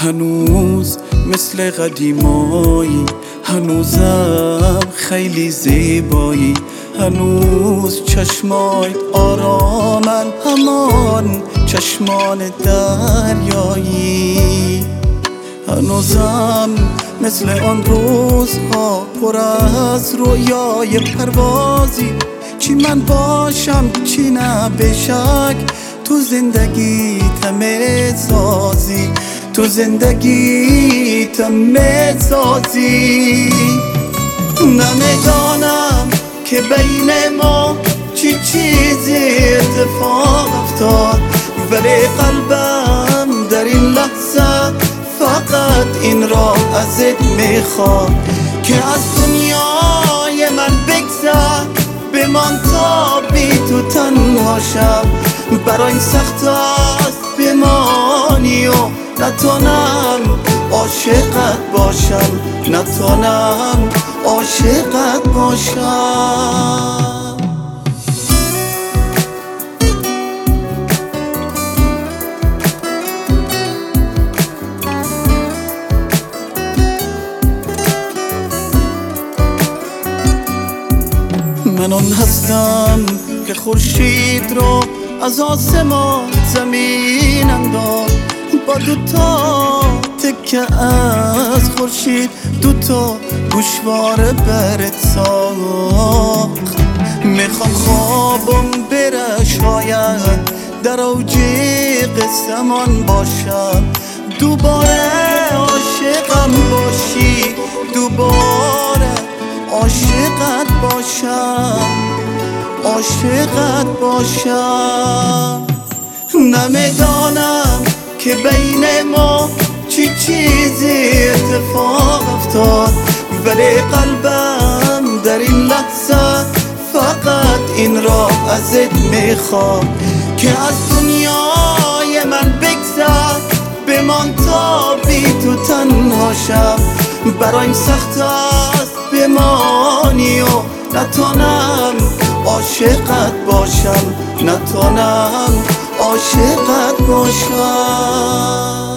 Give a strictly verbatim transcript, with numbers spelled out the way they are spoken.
هنوز مثل قدیمایی، هنوزم خیلی زیبایی، هنوز چشمای آرامن همان چشمان دریایی، هنوزم مثل آن روزها پر از رویای پروازی، چی من باشم چی نه به شک تو زندگی تمه سازی، تو زندگی تمه سازی. نمیدانم که بین ما چی چیزی اتفاق افتاد، ولی قلبم در این لحظه فقط این را ازت میخواد که از دنیای من بگذر، بمان تا بی تو تنها شم. برای سخت است بمانی و نتونم عاشقت باشم، نتونم عاشقت باشم. من آن هستم که خورشید رو از آسمان زمین انداخت، با دوتا تکه از خورشید دوتا گوشواره برت ساخت. میخوام خوابم بره شاید در اوج قسمان باشم، دوباره عاشقم باشی، دوباره عاشقت باشم، عاشقت باشم. نمیدانم که بین ما چی چیزی اتفاق افتاد، ولی قلبم در این لحظه فقط این را ازت میخواد که از دنیای من بگذر، بمان تا بی تو تنها شم. برایم سخت است بمانی و نتونم عاشقت باشم، نتونم عاشقت باشم.